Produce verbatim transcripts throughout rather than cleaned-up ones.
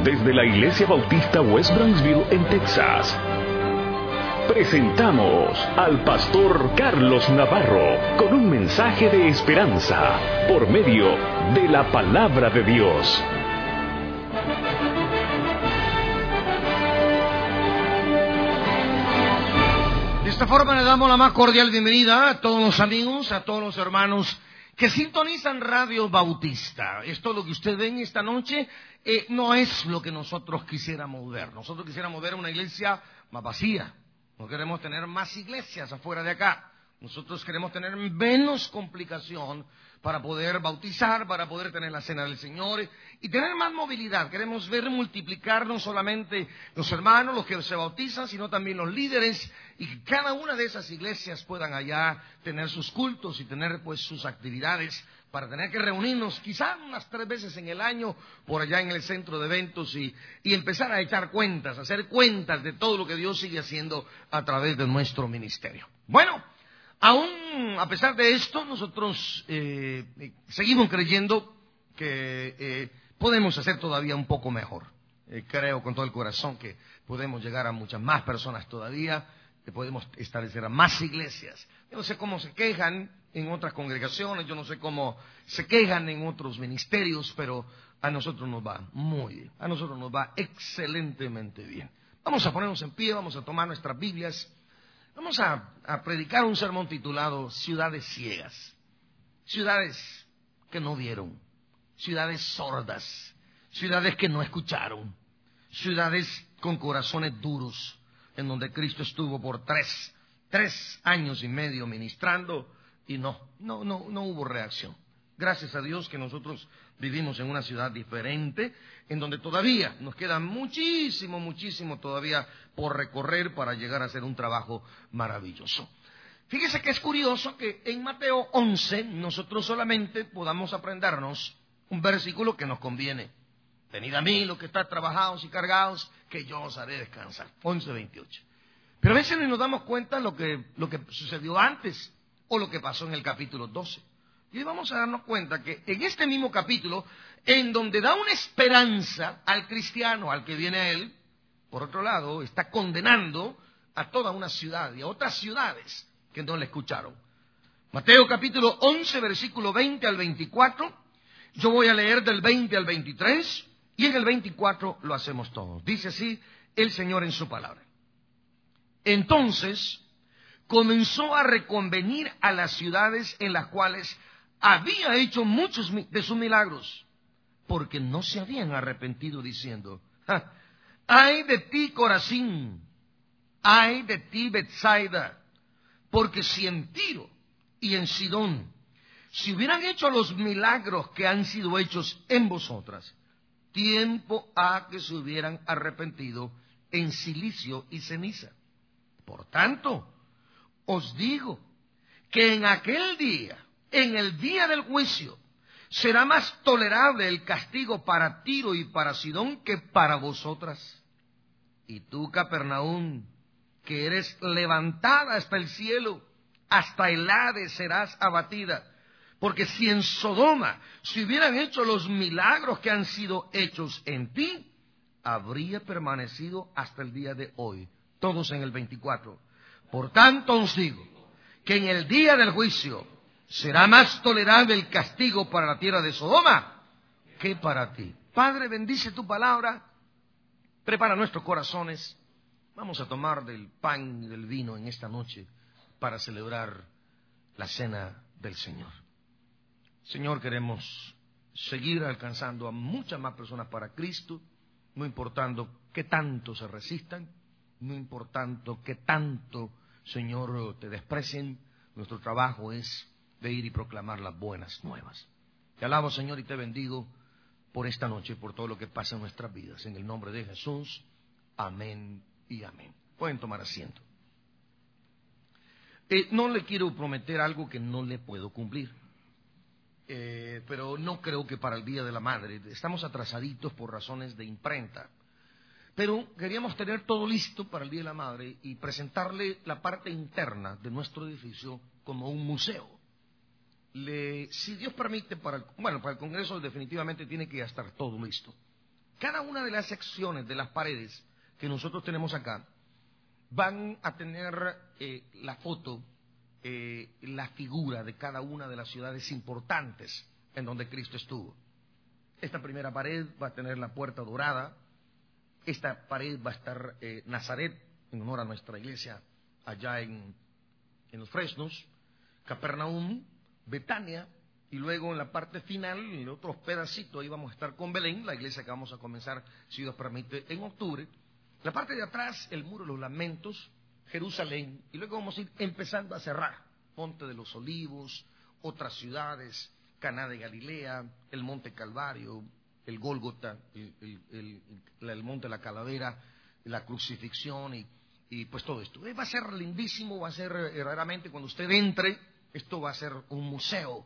Desde la Iglesia Bautista West Brownsville en Texas, presentamos al pastor Carlos Navarro con un mensaje de esperanza por medio de la palabra de Dios. De esta forma le damos la más cordial bienvenida a todos los amigos, a todos los hermanos que sintonizan Radio Bautista. Esto lo que usted ve en esta noche eh, no es lo que nosotros quisiéramos ver. Nosotros quisiéramos ver una iglesia más vacía. No queremos tener más iglesias afuera de acá. Nosotros queremos tener menos complicación para poder bautizar, para poder tener la cena del Señor y tener más movilidad. Queremos ver multiplicar no solamente los hermanos, los que se bautizan, sino también los líderes, y que cada una de esas iglesias puedan allá tener sus cultos y tener pues sus actividades, para tener que reunirnos quizás unas tres veces en el año por allá en el centro de eventos y, y empezar a echar cuentas, hacer cuentas de todo lo que Dios sigue haciendo a través de nuestro ministerio. Bueno, aún a pesar de esto, nosotros eh, seguimos creyendo que eh, podemos hacer todavía un poco mejor. Eh, creo con todo el corazón que podemos llegar a muchas más personas todavía, que podemos establecer a más iglesias. Yo no sé cómo se quejan en otras congregaciones, yo no sé cómo se quejan en otros ministerios, pero a nosotros nos va muy bien, a nosotros nos va excelentemente bien. Vamos a ponernos en pie, vamos a tomar nuestras Biblias. Vamos a, a predicar un sermón titulado Ciudades Ciegas, ciudades que no vieron, ciudades sordas, ciudades que no escucharon, ciudades con corazones duros, en donde Cristo estuvo por tres, tres años y medio ministrando y no, no, no, no hubo reacción. Gracias a Dios que nosotros vivimos en una ciudad diferente, en donde todavía nos queda muchísimo, muchísimo todavía por recorrer para llegar a hacer un trabajo maravilloso. Fíjese que es curioso que en Mateo once nosotros solamente podamos aprendernos un versículo que nos conviene. Venid a mí los que están trabajados y cargados, que yo os haré descansar. once veintiocho. Pero a veces no nos damos cuenta lo que, lo que sucedió antes o lo que pasó en el capítulo doce. Y hoy vamos a darnos cuenta que en este mismo capítulo, en donde da una esperanza al cristiano, al que viene a él, por otro lado, está condenando a toda una ciudad y a otras ciudades que no le escucharon. Mateo capítulo once, versículo veinte al veinticuatro. Yo voy a leer del veinte al veintitrés y en el veinticuatro lo hacemos todos. Dice así el Señor en su palabra. Entonces comenzó a reconvenir a las ciudades en las cuales había hecho muchos de sus milagros, porque no se habían arrepentido, diciendo: ¡Ja! ¡Ay de ti, Corazín! ¡Ay de ti, Betsaida! Porque si en Tiro y en Sidón si hubieran hecho los milagros que han sido hechos en vosotras, tiempo ha que se hubieran arrepentido en cilicio y ceniza. Por tanto, os digo que en aquel día, en el día del juicio, será más tolerable el castigo para Tiro y para Sidón que para vosotras. Y tú, Capernaum, que eres levantada hasta el cielo, hasta el Hades serás abatida. Porque si en Sodoma se hubieran hecho los milagros que han sido hechos en ti, habría permanecido hasta el día de hoy. Todos en el veinticuatro. Por tanto os digo que en el día del juicio será más tolerable el castigo para la tierra de Sodoma que para ti. Padre, bendice tu palabra, prepara nuestros corazones. Vamos a tomar del pan y del vino en esta noche para celebrar la cena del Señor. Señor, queremos seguir alcanzando a muchas más personas para Cristo, no importando qué tanto se resistan, no importando qué tanto, Señor, te desprecien. Nuestro trabajo es de ir y proclamar las buenas nuevas. Te alabo, Señor, y te bendigo por esta noche, por todo lo que pasa en nuestras vidas. En el nombre de Jesús, amén y amén. Pueden tomar asiento. Eh, no le quiero prometer algo que no le puedo cumplir. Eh, pero no creo que para el Día de la Madre. Estamos atrasaditos por razones de imprenta. Pero queríamos tener todo listo para el Día de la Madre y presentarle la parte interna de nuestro edificio como un museo. Le, si Dios permite, para el, bueno, para el Congreso definitivamente tiene que estar todo listo. Cada una de las secciones de las paredes que nosotros tenemos acá van a tener eh, la foto, eh, la figura de cada una de las ciudades importantes en donde Cristo estuvo. Esta primera pared va a tener la puerta dorada. Esta pared va a estar eh, Nazaret, en honor a nuestra iglesia allá en, en los Fresnos, Capernaum, Betania, y luego en la parte final, en otros pedacitos, ahí vamos a estar con Belén, la iglesia que vamos a comenzar, si Dios permite, en octubre. La parte de atrás, el muro de los lamentos, Jerusalén, y luego vamos a ir empezando a cerrar, Monte de los Olivos, otras ciudades, Caná de Galilea, el Monte Calvario, el Gólgota, el, el, el, el Monte de la Calavera, la crucifixión y, y pues todo esto. Va a ser lindísimo, va a ser verdaderamente, cuando usted entre, esto va a ser un museo.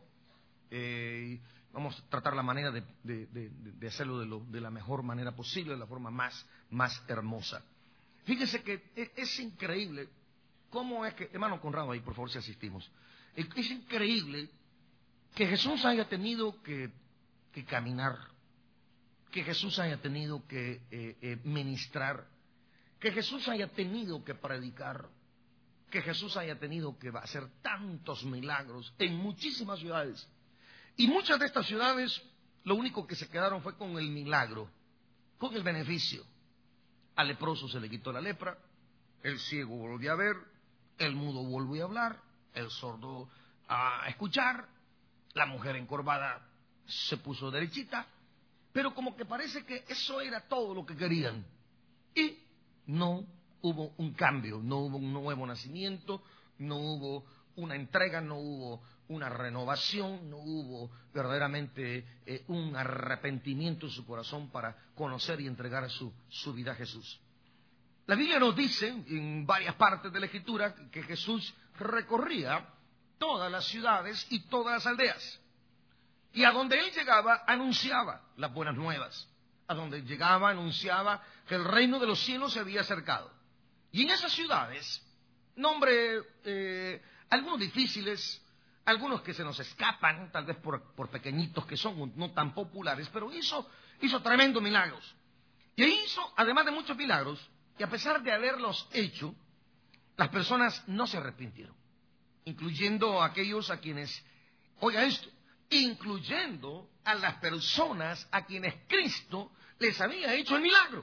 Eh, vamos a tratar la manera de, de, de, de hacerlo de, lo, de la mejor manera posible, de la forma más, más hermosa. Fíjese que es, es increíble cómo es que, hermano Conrado, ahí por favor si asistimos, es, es increíble que Jesús haya tenido que, que caminar, que Jesús haya tenido que eh, eh, ministrar, que Jesús haya tenido que predicar, que Jesús haya tenido que hacer tantos milagros en muchísimas ciudades. Y muchas de estas ciudades lo único que se quedaron fue con el milagro, con el beneficio. Al leproso se le quitó la lepra, el ciego volvió a ver, el mudo volvió a hablar, el sordo a escuchar, la mujer encorvada se puso derechita, pero como que parece que eso era todo lo que querían. Y no hubo un cambio, no hubo un nuevo nacimiento, no hubo una entrega, no hubo una renovación, no hubo verdaderamente eh, un arrepentimiento en su corazón para conocer y entregar su, su vida a Jesús. La Biblia nos dice en varias partes de la Escritura que Jesús recorría todas las ciudades y todas las aldeas. Y a donde él llegaba, anunciaba las buenas nuevas. A donde llegaba, anunciaba que el reino de los cielos se había acercado. Y en esas ciudades, nombre, eh, algunos difíciles, algunos que se nos escapan, tal vez por, por pequeñitos que son, no tan populares, pero hizo, hizo tremendos milagros. Y hizo, además de muchos milagros, y a pesar de haberlos hecho, las personas no se arrepintieron, incluyendo a aquellos a quienes, oiga esto, incluyendo a las personas a quienes Cristo les había hecho el milagro.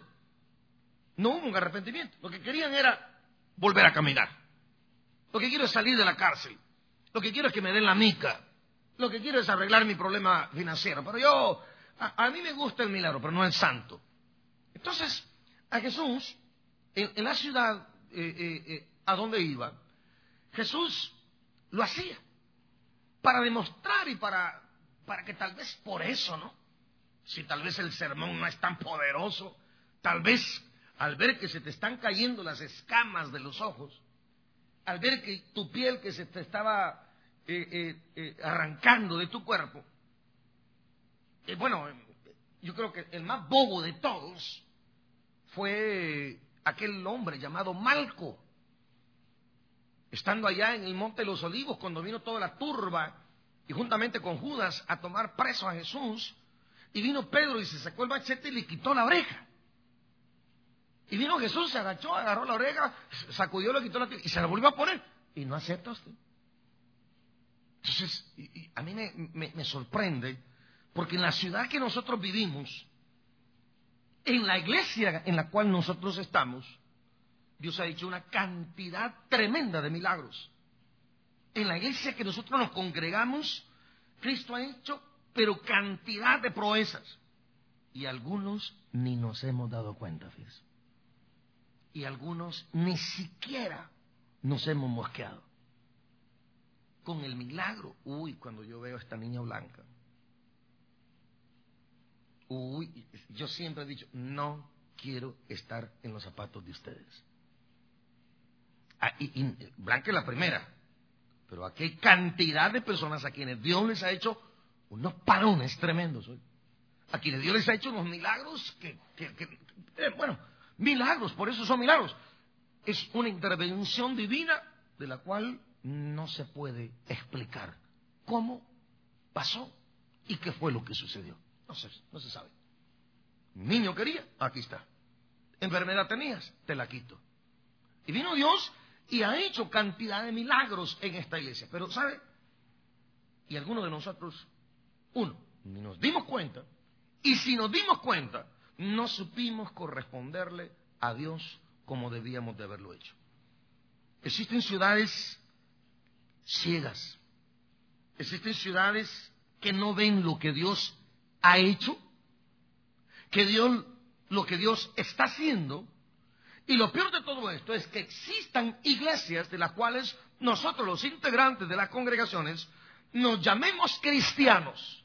No hubo un arrepentimiento. Lo que querían era volver a caminar. Lo que quiero es salir de la cárcel. Lo que quiero es que me den la mica. Lo que quiero es arreglar mi problema financiero. Pero yo, a, a mí me gusta el milagro, pero no el santo. Entonces, a Jesús, en, en la ciudad eh, eh, eh, a donde iba, Jesús lo hacía para demostrar y para, para que tal vez por eso, ¿no? Si tal vez el sermón no es tan poderoso, tal vez al ver que se te están cayendo las escamas de los ojos, al ver que tu piel que se te estaba eh, eh, eh, arrancando de tu cuerpo, eh, bueno, yo creo que el más bobo de todos fue aquel hombre llamado Malco, estando allá en el Monte de los Olivos, cuando vino toda la turba, y juntamente con Judas a tomar preso a Jesús, y vino Pedro y se sacó el machete y le quitó la oreja. Y vino Jesús, se agachó, agarró la oreja, sacudió, le quitó la tierra y se la volvió a poner. Y no acepta usted. Entonces, y, y a mí me, me, me sorprende, porque en la ciudad que nosotros vivimos, en la iglesia en la cual nosotros estamos, Dios ha hecho una cantidad tremenda de milagros. En la iglesia que nosotros nos congregamos, Cristo ha hecho, pero cantidad de proezas. Y algunos ni nos hemos dado cuenta, fíjense. Y algunos ni siquiera nos hemos mosqueado. Con el milagro, uy, cuando yo veo a esta niña blanca, uy, yo siempre he dicho, no quiero estar en los zapatos de ustedes. Ah, y, y Blanca es la primera, pero aquí hay cantidad de personas a quienes Dios les ha hecho unos parones tremendos hoy. A quienes Dios les ha hecho unos milagros que, que, que eh, bueno, milagros, por eso son milagros. Es una intervención divina de la cual no se puede explicar cómo pasó y qué fue lo que sucedió. No se, no se sabe. Niño quería, aquí está. Enfermedad tenías, te la quito. Y vino Dios y ha hecho cantidad de milagros en esta iglesia. Pero, ¿sabe? Y algunos de nosotros, uno, ni nos dimos cuenta. Y si nos dimos cuenta, no supimos corresponderle a Dios como debíamos de haberlo hecho. Existen ciudades ciegas. Existen ciudades que no ven lo que Dios ha hecho, que Dios, lo que Dios está haciendo. Y lo peor de todo esto es que existan iglesias de las cuales nosotros, los integrantes de las congregaciones, nos llamemos cristianos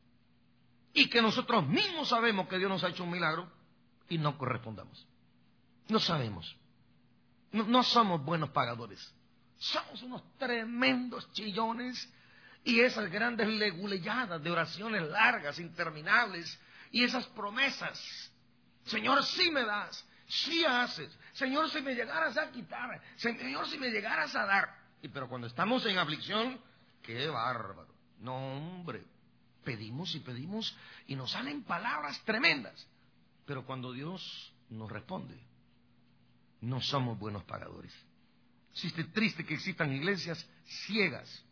y que nosotros mismos sabemos que Dios nos ha hecho un milagro y no correspondamos. No sabemos. No, no somos buenos pagadores. Somos unos tremendos chillones y esas grandes leguleyadas de oraciones largas, interminables, y esas promesas. Señor, si me das, si haces. Señor, si me llegaras a quitar. Señor, si me llegaras a dar. Y pero cuando estamos en aflicción, qué bárbaro. No, hombre, pedimos y pedimos y nos salen palabras tremendas. Pero cuando Dios nos responde, no somos buenos pagadores. Existe triste que existan iglesias ciegas,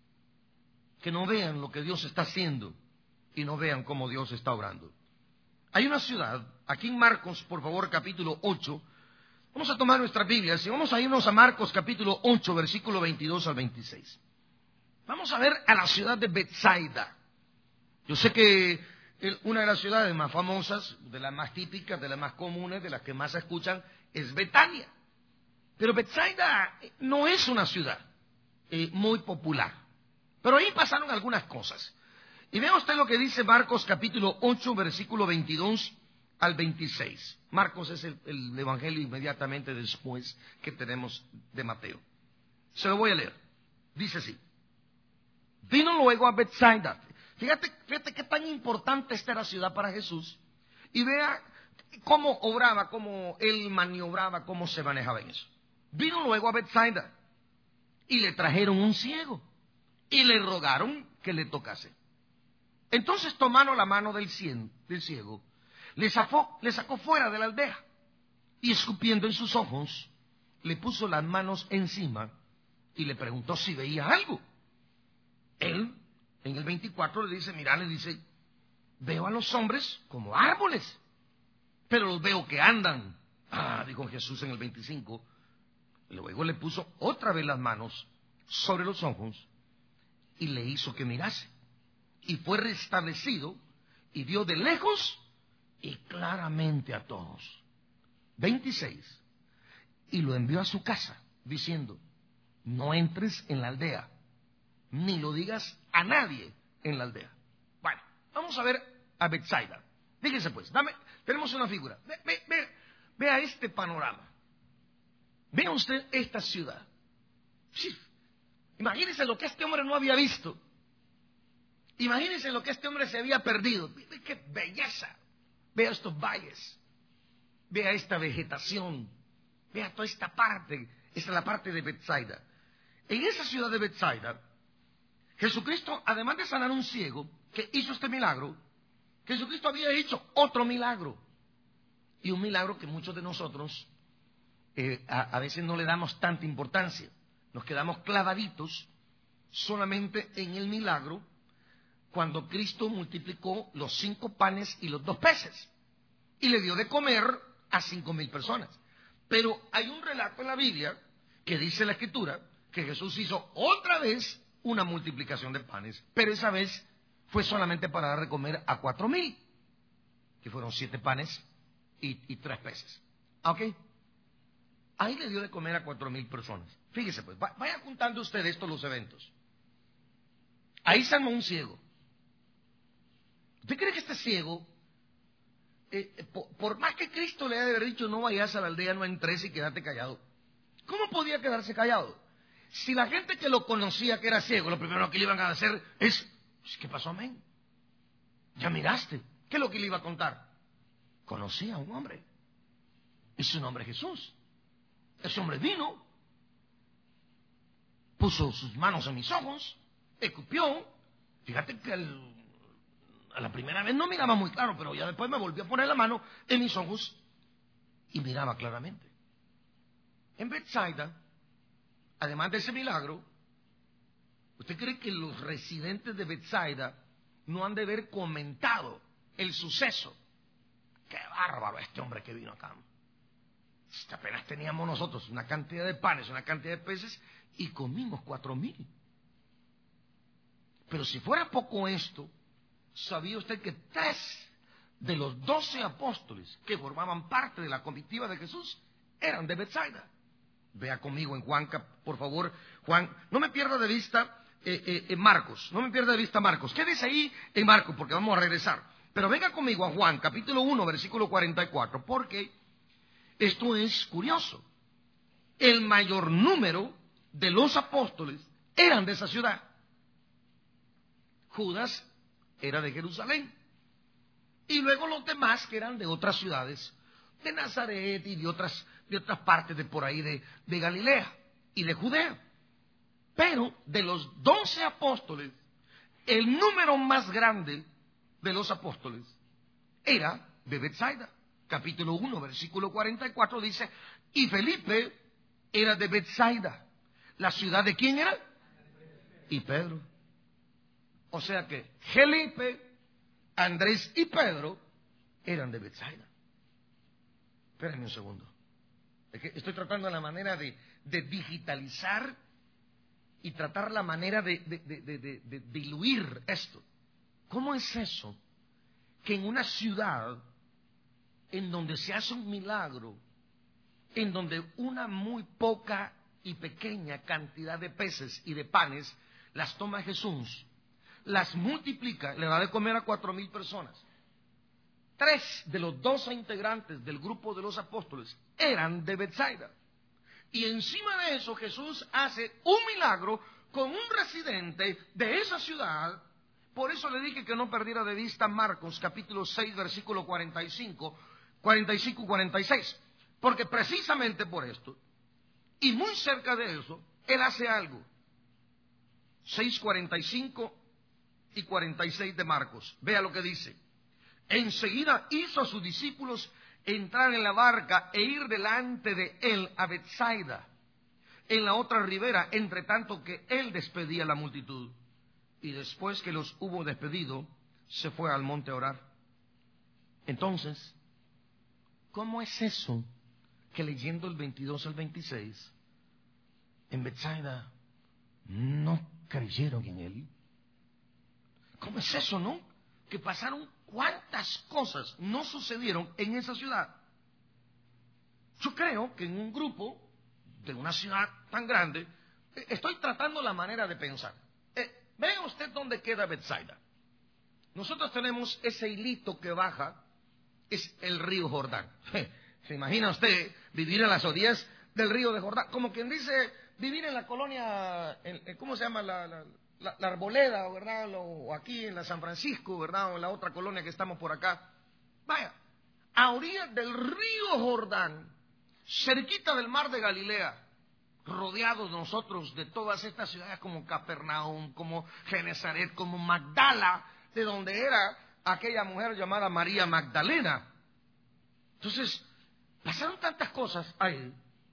que no vean lo que Dios está haciendo y no vean cómo Dios está obrando. Hay una ciudad, aquí en Marcos, por favor, capítulo ocho. Vamos a tomar nuestras Biblias y vamos a irnos a Marcos, capítulo ocho, versículo veintidós al veintiséis. Vamos a ver a la ciudad de Betsaida. Yo sé que una de las ciudades más famosas, de las más típicas, de las más comunes, de las que más se escuchan, es Betania. Pero Betsaida no es una ciudad eh, muy popular. Pero ahí pasaron algunas cosas. Y vea usted lo que dice Marcos capítulo ocho, versículo veintidós al veintiséis. Marcos es el, el evangelio inmediatamente después que tenemos de Mateo. Se lo voy a leer. Dice así. Vino luego a Betsaida. Fíjate, fíjate qué tan importante esta era la ciudad para Jesús. Y vea cómo obraba, cómo él maniobraba, cómo se manejaba en eso. Vino luego a Betsaida y le trajeron un ciego y le rogaron que le tocase. Entonces tomaron la mano del, cien, del ciego, le sacó, le sacó fuera de la aldea y escupiendo en sus ojos, le puso las manos encima y le preguntó si veía algo. Él, en el veinticuatro, le dice, mira, le dice, veo a los hombres como árboles, pero los veo que andan. Ah, dijo Jesús en el veinticinco. Luego le puso otra vez las manos sobre los ojos y le hizo que mirase. Y fue restablecido y vio de lejos y claramente a todos. veintiséis. Y lo envió a su casa, diciendo, no entres en la aldea, ni lo digas a nadie en la aldea. Bueno, vamos a ver a Betsaida. Fíjese pues, dame, tenemos una figura. Ve, ve, ve, vea este panorama. Vea usted esta ciudad. Sí. Imagínese lo que este hombre no había visto. Imagínense lo que este hombre se había perdido. ¡Qué belleza! Vea estos valles. Vea esta vegetación. Vea toda esta parte. Esta es la parte de Betsaida. En esa ciudad de Betsaida, Jesucristo, además de sanar a un ciego que hizo este milagro, Jesucristo había hecho otro milagro. Y un milagro que muchos de nosotros eh, a, a veces no le damos tanta importancia. Nos quedamos clavaditos solamente en el milagro cuando Cristo multiplicó los cinco panes y los dos peces y le dio de comer a cinco mil personas. Pero hay un relato en la Biblia que dice la Escritura que Jesús hizo otra vez una multiplicación de panes, pero esa vez fue solamente para dar de comer a cuatro mil, que fueron siete panes y, y tres peces. ¿Ok? Ahí le dio de comer a cuatro mil personas. Fíjese pues, vaya juntando usted estos los eventos. Ahí sanó un ciego. ¿Usted cree que este ciego, eh, por, por más que Cristo le haya haber dicho no vayas a la aldea, no entres y quédate callado, cómo podía quedarse callado? Si la gente que lo conocía que era ciego, lo primero que le iban a hacer es, ¿qué pasó, amén? Ya miraste, ¿qué es lo que le iba a contar? Conocía a un hombre, y su nombre es Jesús. Ese hombre vino, puso sus manos en mis ojos, escupió. Fíjate que el, a la primera vez no miraba muy claro, pero ya después me volví a poner la mano en mis ojos y miraba claramente. En Bethsaida, además de ese milagro, ¿usted cree que los residentes de Bethsaida no han de haber comentado el suceso? ¡Qué bárbaro este hombre que vino acá! Apenas teníamos nosotros una cantidad de panes, una cantidad de peces, y comimos cuatro mil. Pero si fuera poco esto, ¿sabía usted que tres de los doce apóstoles que formaban parte de la comitiva de Jesús eran de Bethsaida? Vea conmigo en Juan, por favor, Juan, no me pierda de vista eh, eh, eh, Marcos, no me pierda de vista Marcos. Quédese ahí en Marcos porque vamos a regresar. Pero venga conmigo a Juan, capítulo uno, versículo cuarenta y cuatro, porque esto es curioso. El mayor número de los apóstoles eran de esa ciudad. Judas era de Jerusalén. Y luego los demás que eran de otras ciudades, de Nazaret y de otras, de otras partes de por ahí de, de Galilea y de Judea. Pero de los doce apóstoles, el número más grande de los apóstoles era de Bethsaida. Capítulo uno, versículo cuarenta y cuatro dice, y Felipe era de Bethsaida. ¿La ciudad de quién era? Y Pedro. O sea que Felipe, Andrés y Pedro eran de Bethsaida. Espérenme un segundo. Es que estoy tratando la manera de, de digitalizar y tratar la manera de, de, de, de, de, de diluir esto. ¿Cómo es eso que en una ciudad en donde se hace un milagro, en donde una muy poca y pequeña cantidad de peces y de panes las toma Jesús, las multiplica, le da de comer a cuatro mil personas? Tres de los doce integrantes del grupo de los apóstoles eran de Bethsaida. Y encima de eso Jesús hace un milagro con un residente de esa ciudad. Por eso le dije que no perdiera de vista Marcos capítulo seis, versículo cuarenta y cinco, cuarenta y cinco y cuarenta y seis. Porque precisamente por esto, y muy cerca de eso, Él hace algo. seis, cuarenta y cinco y cuarenta y seis de Marcos. Vea lo que dice. Enseguida hizo a sus discípulos entrar en la barca e ir delante de Él a Bethsaida, en la otra ribera, entre tanto que Él despedía a la multitud. Y después que los hubo despedido, se fue al monte a orar. Entonces, ¿cómo es eso que leyendo el veintidós al veintiséis, en Bethsaida no creyeron en Él? ¿Cómo es eso, no? Que pasaron cuántas cosas no sucedieron en esa ciudad. Yo creo que en un grupo de una ciudad tan grande, estoy tratando la manera de pensar. Eh, Vea usted dónde queda Bethsaida. Nosotros tenemos ese hilito que baja, es el río Jordán. ¿Se imagina usted vivir en las orillas del río de Jordán? Como quien dice, vivir en la colonia, en, ¿cómo se llama? La, la, la, la Arboleda, ¿verdad? O aquí en la San Francisco, ¿verdad? O en la otra colonia que estamos por acá. Vaya, a orillas del río Jordán, cerquita del mar de Galilea, rodeados nosotros de todas estas ciudades como Capernaum, como Genesaret, como Magdala, de donde era aquella mujer llamada María Magdalena. Entonces, pasaron tantas cosas ahí.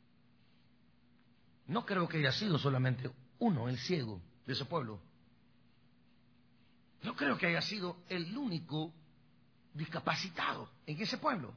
No creo que haya sido solamente uno, el ciego de ese pueblo. No creo que haya sido el único discapacitado en ese pueblo.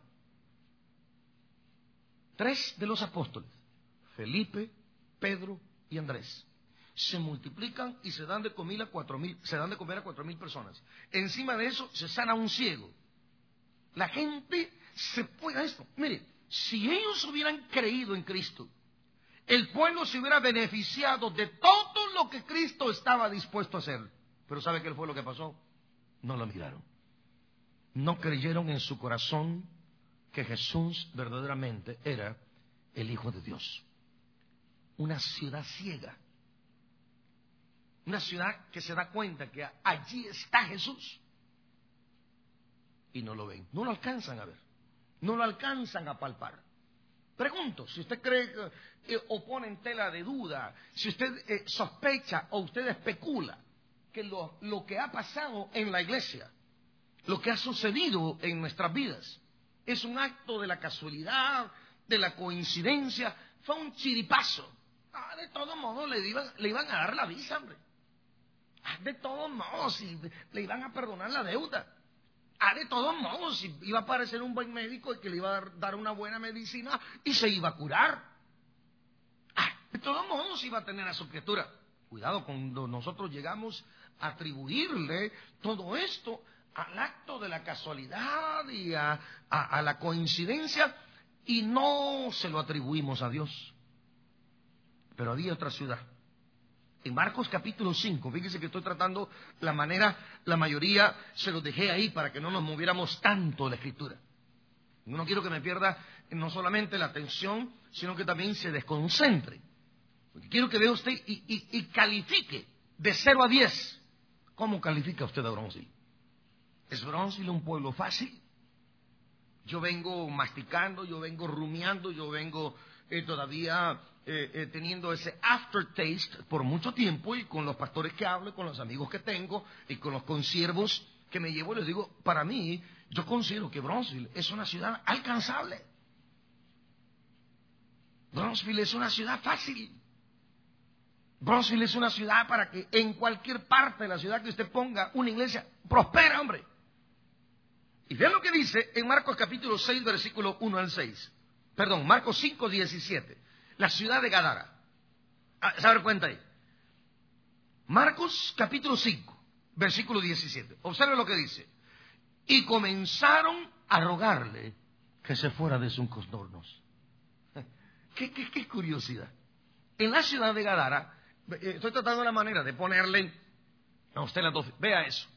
Tres de los apóstoles, Felipe, Pedro y Andrés, se multiplican y se dan de comer a cuatro mil, se dan de comer a cuatro mil personas. Encima de eso se sana un ciego. La gente se puede a esto. Mire, si ellos hubieran creído en Cristo, el pueblo se hubiera beneficiado de todo lo que Cristo estaba dispuesto a hacer. Pero ¿sabe qué fue lo que pasó? No lo miraron. No creyeron en su corazón que Jesús verdaderamente era el Hijo de Dios. Una ciudad ciega. Una ciudad que se da cuenta que allí está Jesús. Y no lo ven, no lo alcanzan a ver, no lo alcanzan a palpar. Pregunto, si usted cree que, eh, o pone en tela de duda, si usted eh, sospecha o usted especula que lo, lo que ha pasado en la iglesia lo que ha sucedido en nuestras vidas. Es un acto de la casualidad, de la coincidencia, fue un chiripazo. Ah, de todos modos le iban, le iban a dar la visa, hombre. Ah, de todos modos, si le iban a perdonar la deuda. Ah, de todos modos, si iba a aparecer un buen médico y que le iba a dar una buena medicina y se iba a curar. Ah, de todos modos iba a tener a su criatura. Cuidado cuando nosotros llegamos a atribuirle todo esto al acto de la casualidad y a, a, a la coincidencia y no se lo atribuimos a Dios. Pero había otra ciudad. En Marcos capítulo cinco, fíjese que estoy tratando la manera, la mayoría se los dejé ahí para que no nos moviéramos tanto de la Escritura. No quiero que me pierda no solamente la atención, sino que también se desconcentre. Porque quiero que vea usted y, y, y califique de cero a diez. ¿Cómo califica usted a Bronzeville? ¿Es Bronzeville un pueblo fácil? Yo vengo masticando, yo vengo rumiando, yo vengo eh, todavía eh, eh, teniendo ese aftertaste por mucho tiempo, y con los pastores que hablo, y con los amigos que tengo, y con los consiervos que me llevo, les digo, para mí, yo considero que Bronzeville es una ciudad alcanzable. Bronzeville es una ciudad fácil. Bronzeville es una ciudad para que en cualquier parte de la ciudad que usted ponga una iglesia, prospera, hombre. Y vean lo que dice en Marcos capítulo seis, versículo uno al seis. Perdón, Marcos cinco, diecisiete. La ciudad de Gadara. ¿Se da cuenta ahí? Marcos capítulo cinco, versículo diecisiete. Observe lo que dice. Y comenzaron a rogarle que se fuera de sus contornos. ¿Qué, qué, qué curiosidad? En la ciudad de Gadara, estoy tratando la manera de ponerle a usted las dos. Vea eso.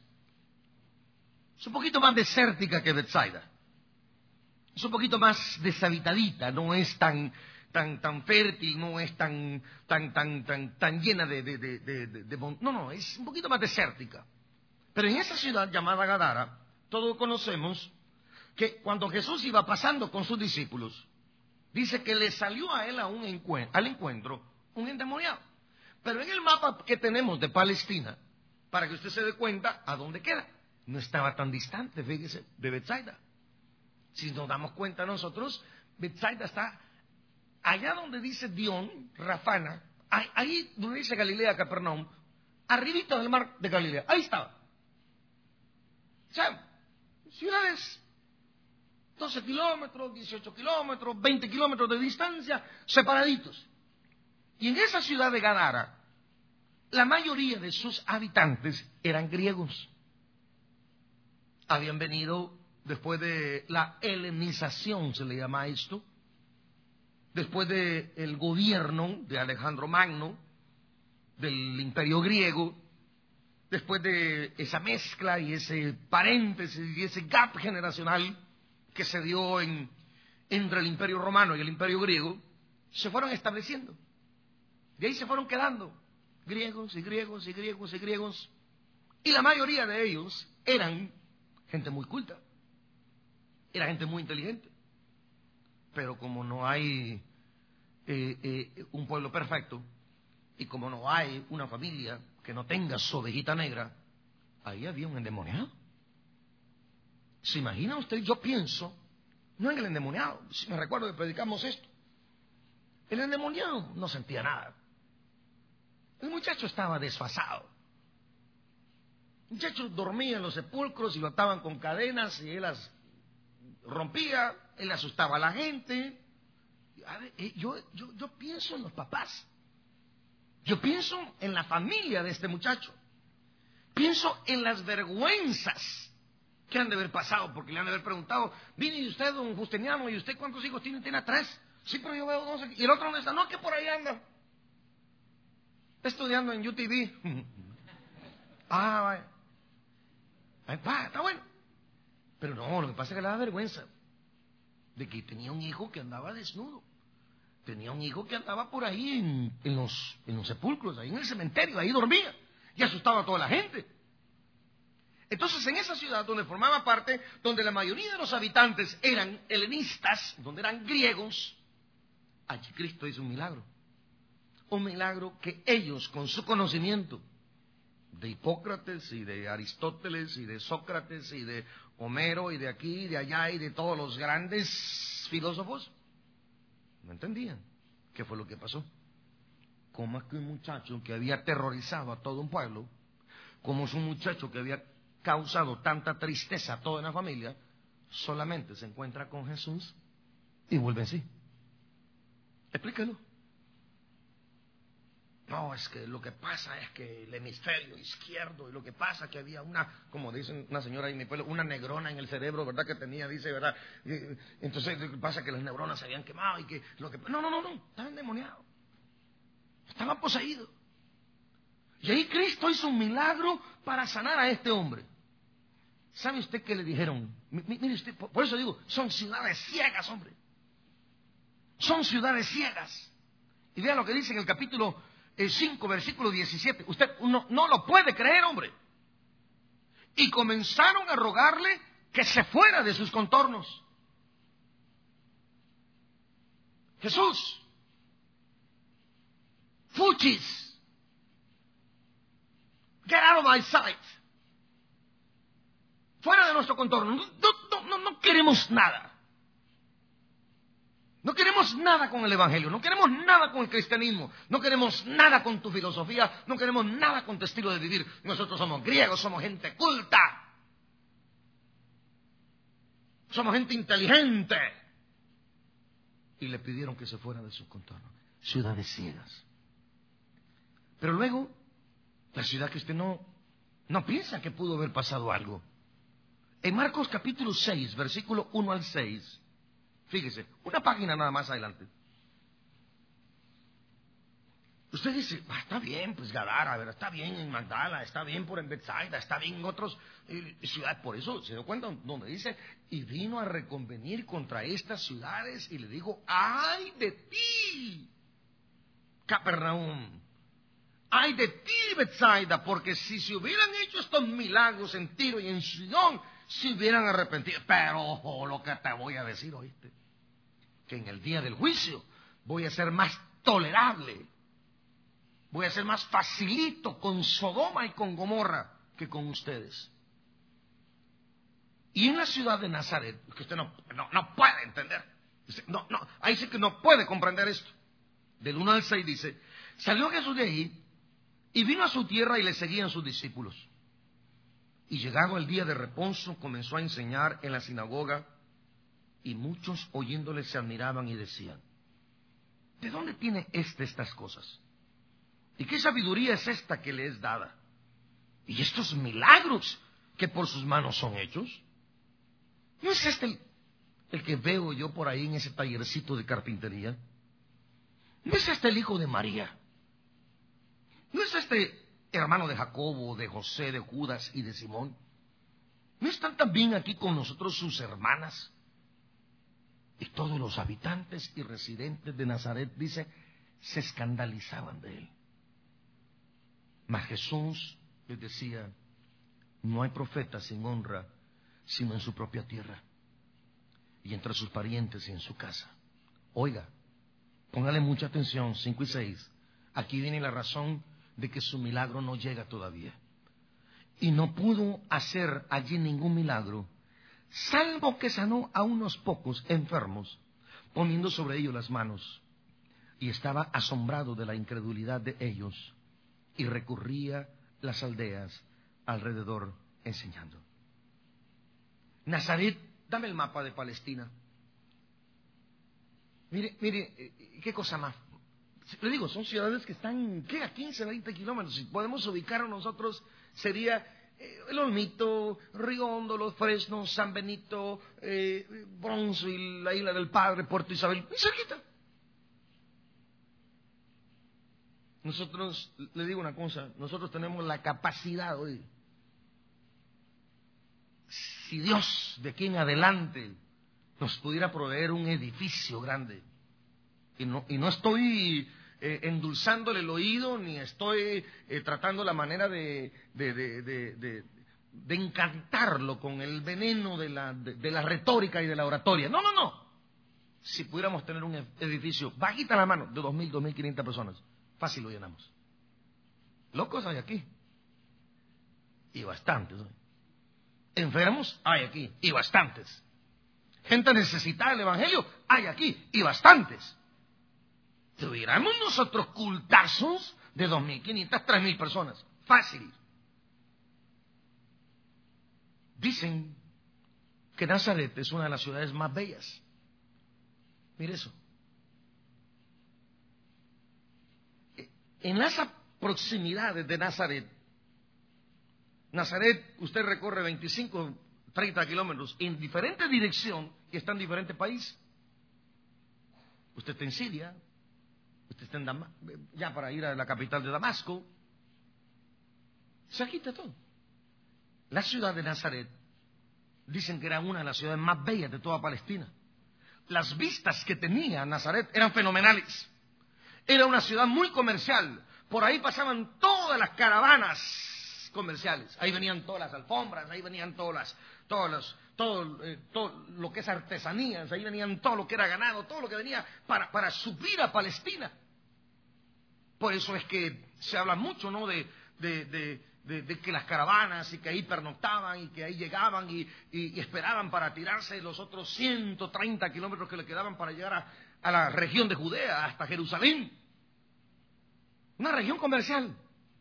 Es un poquito más desértica que Bethsaida. Es un poquito más deshabitadita, no es tan tan tan fértil, no es tan tan tan tan tan llena de, de, de, de, de, de no, no, es un poquito más desértica. Pero en esa ciudad llamada Gadara, todos conocemos que cuando Jesús iba pasando con sus discípulos, dice que le salió a él a un encuent- al encuentro un endemoniado. Pero en el mapa que tenemos de Palestina, para que usted se dé cuenta a dónde queda, no estaba tan distante, fíjese, de Bethsaida. Si nos damos cuenta nosotros, Bethsaida está allá donde dice Dion, Rafana, ahí, ahí donde dice Galilea, Capernaum, arribita del mar de Galilea, ahí estaba. O sea, ciudades, doce kilómetros, dieciocho kilómetros, veinte kilómetros de distancia, separaditos. Y en esa ciudad de Gadara, la mayoría de sus habitantes eran griegos. Habían venido después de la helenización, se le llama esto, después del gobierno de Alejandro Magno, del imperio griego, después de esa mezcla y ese paréntesis y ese gap generacional que se dio en, entre el imperio romano y el imperio griego, se fueron estableciendo. De ahí se fueron quedando griegos y griegos y griegos y griegos. Y la mayoría de ellos eran gente muy culta, era gente muy inteligente. Pero como no hay eh, eh, un pueblo perfecto, y como no hay una familia que no tenga su ovejita negra, ahí había un endemoniado. ¿Se imagina usted? Yo pienso, no en el endemoniado, si me recuerdo que predicamos esto. El endemoniado no sentía nada. El muchacho estaba desfasado. El muchacho dormía en los sepulcros y lo ataban con cadenas y él las rompía, él asustaba a la gente. A ver, yo, yo, yo pienso en los papás. Yo pienso en la familia de este muchacho. Pienso en las vergüenzas que han de haber pasado, porque le han de haber preguntado, ¿viene usted, don Justiniano, y usted cuántos hijos tiene? Tiene tres. Sí, pero yo veo dos aquí. ¿Y el otro dónde está? No, que por ahí anda. Está estudiando en U T V. Ah, vaya. Ahí va, está bueno. Pero no, lo que pasa es que le da vergüenza de que tenía un hijo que andaba desnudo. Tenía un hijo que andaba por ahí en, en, los, en los sepulcros, ahí en el cementerio, ahí dormía. Y asustaba a toda la gente. Entonces, en esa ciudad donde formaba parte, donde la mayoría de los habitantes eran helenistas, donde eran griegos, allí Cristo hizo un milagro. Un milagro que ellos, con su conocimiento de Hipócrates y de Aristóteles y de Sócrates y de Homero y de aquí, de allá y de todos los grandes filósofos, no entendían qué fue lo que pasó. ¿Cómo es que un muchacho que había aterrorizado a todo un pueblo, como es un muchacho que había causado tanta tristeza a toda una familia, solamente se encuentra con Jesús y vuelve en sí? Explíquelo. No, es que lo que pasa es que el hemisferio izquierdo, y lo que pasa es que había una, como dice una señora ahí en mi pueblo, una negrona en el cerebro, ¿verdad? Que tenía, dice, ¿verdad? Y, entonces lo que pasa es que las neuronas se habían quemado y que lo que... No, no, no, no, estaban endemoniados. Estaban poseídos. Y ahí Cristo hizo un milagro para sanar a este hombre. ¿Sabe usted qué le dijeron? Mire usted, por eso digo, son ciudades ciegas, hombre. Son ciudades ciegas. Y vea lo que dice en el capítulo cinco, versículo diecisiete. Usted no, no lo puede creer, hombre. Y comenzaron a rogarle que se fuera de sus contornos. Jesús, fuchis, get out of my sight. Fuera de nuestro contorno. No, no, no, no queremos nada. No queremos nada con el Evangelio, no queremos nada con el cristianismo, no queremos nada con tu filosofía, no queremos nada con tu estilo de vivir. Nosotros somos griegos, somos gente culta, somos gente inteligente. Y le pidieron que se fuera de su contorno. Ciudades ciegas. Pero luego, la ciudad que usted no, no piensa que pudo haber pasado algo. En Marcos capítulo seis, versículo uno al seis... Fíjese, una página nada más adelante. Usted dice, ah, está bien, pues Gadara, a ver, está bien en Magdala, está bien por en Betsaida, está bien en otras eh, ciudades. Por eso se dio cuenta donde dice, y vino a reconvenir contra estas ciudades y le dijo, ¡ay de ti, Capernaum! ¡Ay de ti, Betsaida! Porque si se hubieran hecho estos milagros en Tiro y en Sidón, se hubieran arrepentido. Pero ojo, lo que te voy a decir, ¿oíste? Que en el día del juicio voy a ser más tolerable, voy a ser más facilito con Sodoma y con Gomorra que con ustedes. Y en la ciudad de Nazaret, que usted no, no, no puede entender, no, no, ahí sí que no puede comprender esto. Del uno al seis dice, salió Jesús de ahí y vino a su tierra y le seguían sus discípulos. Y llegado el día de reposo comenzó a enseñar en la sinagoga. Y muchos oyéndole se admiraban y decían, ¿de dónde tiene éste estas cosas? ¿Y qué sabiduría es esta que le es dada? ¿Y estos milagros que por sus manos son hechos? ¿No es este el, el que veo yo por ahí en ese tallercito de carpintería? ¿No es este el hijo de María? ¿No es este hermano de Jacobo, de José, de Judas y de Simón? ¿No están también aquí con nosotros sus hermanas? Y todos los habitantes y residentes de Nazaret, dice, se escandalizaban de él. Mas Jesús les decía, no hay profeta sin honra, sino en su propia tierra, y entre sus parientes y en su casa. Oiga, póngale mucha atención, cinco y seis. Aquí viene la razón de que su milagro no llega todavía. Y no pudo hacer allí ningún milagro, salvo que sanó a unos pocos enfermos, poniendo sobre ellos las manos. Y estaba asombrado de la incredulidad de ellos, y recurría las aldeas alrededor enseñando. Nazaret, dame el mapa de Palestina. Mire, mire, qué cosa más. Le digo, son ciudades que están, ¿qué? A quince, veinte kilómetros. Si podemos ubicar a nosotros, sería El Olmito, Rióndolo, Fresno, San Benito, eh, Bronzeville, la Isla del Padre, Puerto Isabel, muy cerquita. Nosotros, le digo una cosa, nosotros tenemos la capacidad hoy. Si Dios de aquí en adelante nos pudiera proveer un edificio grande, y no, y no estoy eh, endulzándole el oído, ni estoy eh, tratando la manera de, de, de, de, de, de encantarlo con el veneno de la, de, de la retórica y de la oratoria. No, no, no. Si pudiéramos tener un edificio, bajita la mano, de dos mil, dos mil quinientas personas, fácil lo llenamos. Locos hay aquí. Y bastantes. ¿No? Enfermos hay aquí, y bastantes. Gente necesitada del Evangelio hay aquí, y bastantes. Tuviéramos nosotros cultazos de dos mil quinientas, tres mil personas. Fácil. Dicen que Nazaret es una de las ciudades más bellas. Mire eso. En las proximidades de Nazaret, Nazaret, usted recorre veinticinco, treinta kilómetros en diferente dirección y está en diferente país. Usted está en Siria, usted está en Dam- ya para ir a la capital de Damasco. Se quita todo. La ciudad de Nazaret, dicen que era una de las ciudades más bellas de toda Palestina. Las vistas que tenía Nazaret eran fenomenales. Era una ciudad muy comercial. Por ahí pasaban todas las caravanas comerciales. Ahí venían todas las alfombras, ahí venían todas las, todas las, todo, eh, todo lo que es artesanías, ahí venían todo lo que era ganado, todo lo que venía para, para subir a Palestina. Por eso es que se habla mucho, ¿no?, de, de, de, de, de que las caravanas y que ahí pernoctaban y que ahí llegaban y, y, y esperaban para tirarse los otros ciento treinta kilómetros que le quedaban para llegar a, a la región de Judea, hasta Jerusalén. Una región comercial.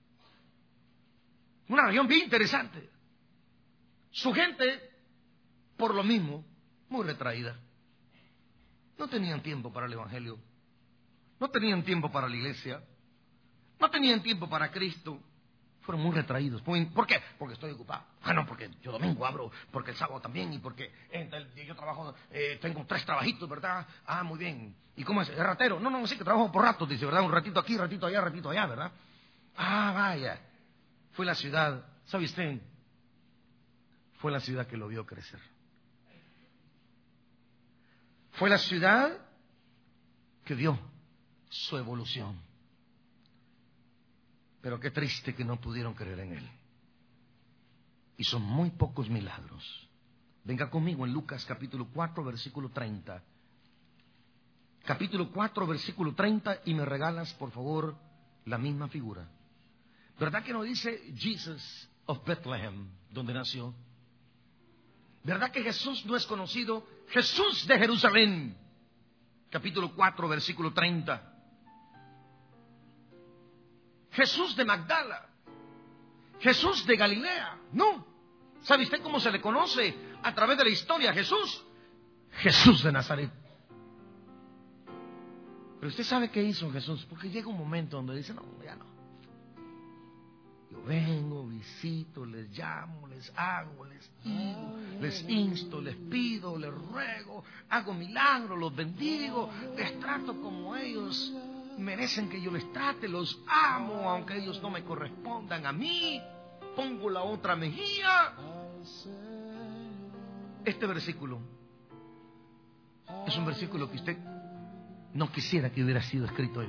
Una región bien interesante. Su gente, por lo mismo, muy retraída. No tenían tiempo para el Evangelio. No tenían tiempo para la iglesia. No tenían tiempo para Cristo. Fueron muy retraídos. ¿Por qué? Porque estoy ocupado. Ah, no, porque yo domingo abro, porque el sábado también, y porque eh, yo trabajo, eh, tengo tres trabajitos, ¿verdad? Ah, muy bien. ¿Y cómo es? ¿Es ratero? No, no, sí que trabajo por ratos, dice, ¿verdad? Un ratito aquí, ratito allá, ratito allá, ¿verdad? Ah, vaya. Fue la ciudad, ¿sabe usted? Fue la ciudad que lo vio crecer. Fue la ciudad que vio su evolución. Pero qué triste que no pudieron creer en él. Y son muy pocos milagros. Venga conmigo en Lucas capítulo cuatro, versículo treinta. Capítulo cuatro, versículo treinta, y me regalas, por favor, la misma figura. ¿Verdad que no dice Jesus of Bethlehem, donde nació? ¿Verdad que Jesús no es conocido? Jesús de Jerusalén. Capítulo cuatro, versículo treinta. Jesús de Magdala. Jesús de Galilea. No. ¿Sabe usted cómo se le conoce a través de la historia a Jesús? Jesús de Nazaret. Pero usted sabe qué hizo Jesús, porque llega un momento donde dice, no, ya no. Yo vengo, visito, les llamo, les hago, les digo, les insto, les pido, les ruego, hago milagros, los bendigo, les trato como ellos merecen que yo les trate, los amo, aunque ellos no me correspondan a mí, pongo la otra mejilla. Este versículo es un versículo que usted no quisiera que hubiera sido escrito hoy.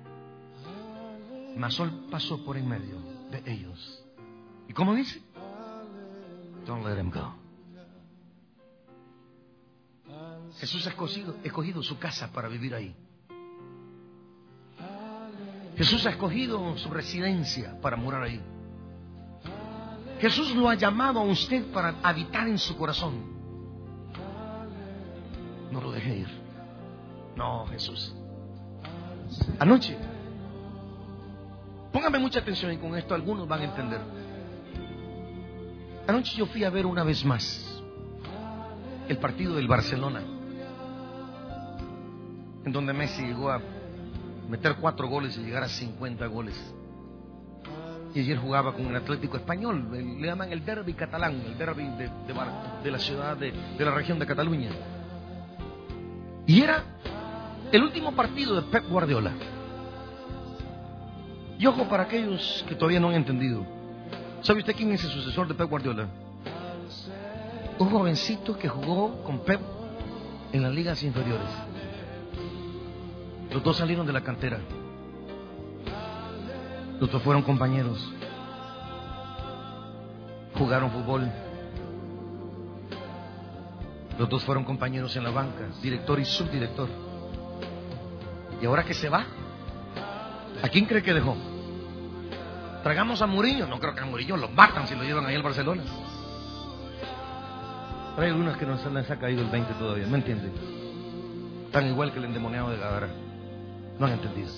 Mas Él pasó por en medio de ellos. ¿Y cómo dice? Don't let him go. Jesús ha escogido, escogido su casa para vivir ahí. Jesús ha escogido su residencia para morar ahí. Jesús lo ha llamado a usted para habitar en su corazón. No lo deje ir. No, Jesús. Anoche, póngame mucha atención y con esto algunos van a entender. Anoche yo fui a ver una vez más el partido del Barcelona, en donde Messi llegó a meter cuatro goles y llegar a cincuenta goles. Y ayer jugaba con el Atlético Español, le llaman el derbi catalán, el derbi de, de, de la ciudad de, de la región de Cataluña. Y era el último partido de Pep Guardiola. Y ojo para aquellos que todavía no han entendido. ¿Sabe usted quién es el sucesor de Pep Guardiola? Un jovencito que jugó con Pep en las ligas inferiores. Los dos salieron de la cantera. Los dos fueron compañeros. Jugaron fútbol. Los dos fueron compañeros en la banca, director y subdirector. Y ahora que se va, ¿a quién cree que dejó? ¿Tragamos a Mourinho? No creo que a Mourinho lo matan si lo llevan ahí al Barcelona. Pero hay algunos que no se les ha caído el veinte todavía, ¿me entienden? Tan igual que el endemoniado de Gadara. No han entendido.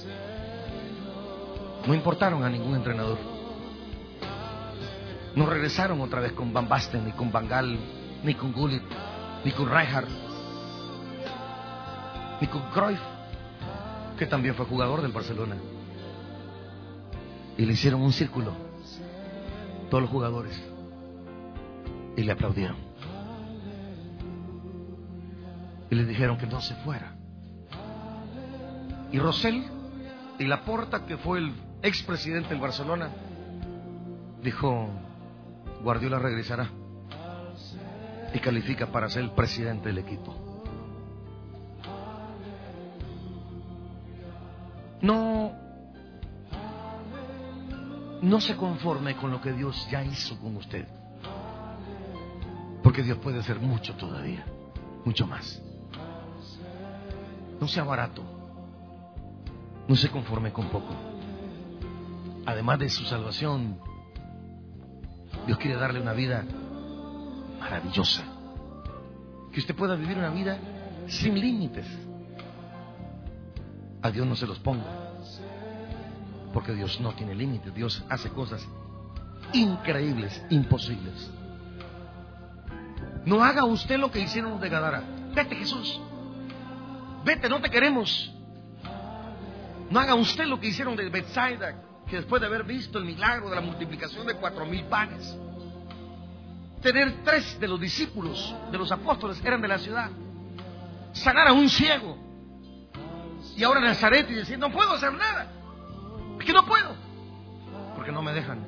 No importaron a ningún entrenador. No regresaron otra vez con Van Basten, ni con Van Gaal, ni con Gullit, ni con Rijkaard, ni con Cruyff, que también fue jugador del Barcelona. Y le hicieron un círculo, todos los jugadores, y le aplaudieron. Y le dijeron que no se fuera. Y Rosell y Laporta, que fue el expresidente del Barcelona, dijo: Guardiola regresará y califica para ser el presidente del equipo. No, no se conforme con lo que Dios ya hizo con usted, porque Dios puede hacer mucho todavía, mucho más. No sea barato, no se conforme con poco. Además de su salvación, Dios quiere darle una vida maravillosa, que usted pueda vivir una vida sin límites. A Dios no se los ponga, porque Dios no tiene límites. Dios hace cosas increíbles, imposibles. No haga usted lo que hicieron los de Gadara. Vete, Jesús, vete, no te queremos. No haga usted lo que hicieron de Bethsaida, que después de haber visto el milagro de la multiplicación de cuatro mil panes, tener tres de los discípulos de los apóstoles eran de la ciudad, sanar a un ciego, y ahora Nazaret y decir: no puedo hacer nada, es que no puedo, porque no me dejan.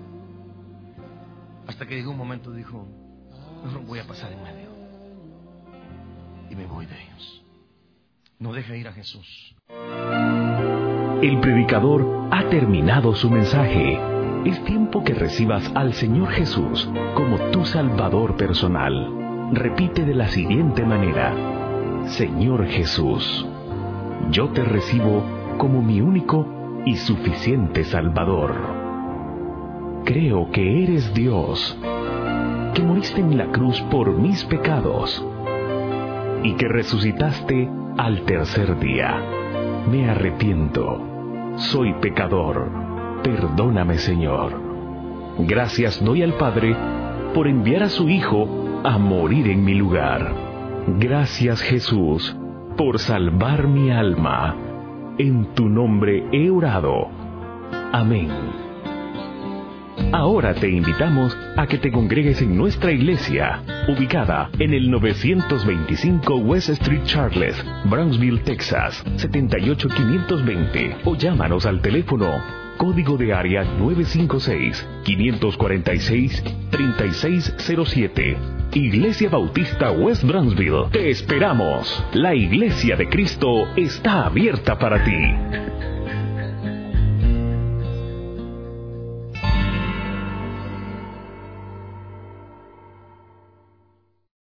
Hasta que llegó un momento, dijo: no voy a pasar en medio, y me voy de ellos. No deje ir a Jesús. El predicador ha terminado su mensaje. Es tiempo que recibas al Señor Jesús como tu Salvador personal. Repite de la siguiente manera: Señor Jesús, yo te recibo como mi único y suficiente Salvador. Creo que eres Dios, que moriste en la cruz por mis pecados y que resucitaste al tercer día. Me arrepiento, soy pecador, perdóname, Señor. Gracias doy al Padre por enviar a su Hijo a morir en mi lugar. Gracias, Jesús, por salvar mi alma. En tu nombre he orado. Amén. Ahora te invitamos a que te congregues en nuestra iglesia, ubicada en el novecientos veinticinco West Street Charles, Brownsville, Texas, setenta y ocho quinientos veinte, o llámanos al teléfono código de área nueve cinco seis, cinco cuatro seis, tres seis cero siete. Iglesia Bautista West Brownsville. Te esperamos. La Iglesia de Cristo está abierta para ti.